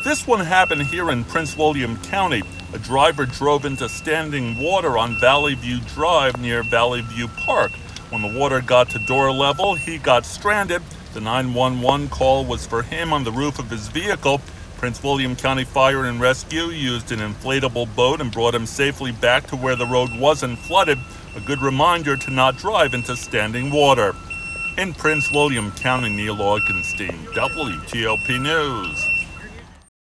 This one happened here in Prince William County. A driver drove into standing water on Valley View Drive near Valley View Park. When the water got to door level, he got stranded. The 911 call was for him on the roof of his vehicle. Prince William County Fire and Rescue used an inflatable boat and brought him safely back to where the road wasn't flooded. A good reminder to not drive into standing water. In Prince William County, Neil Augenstein, WTOP News.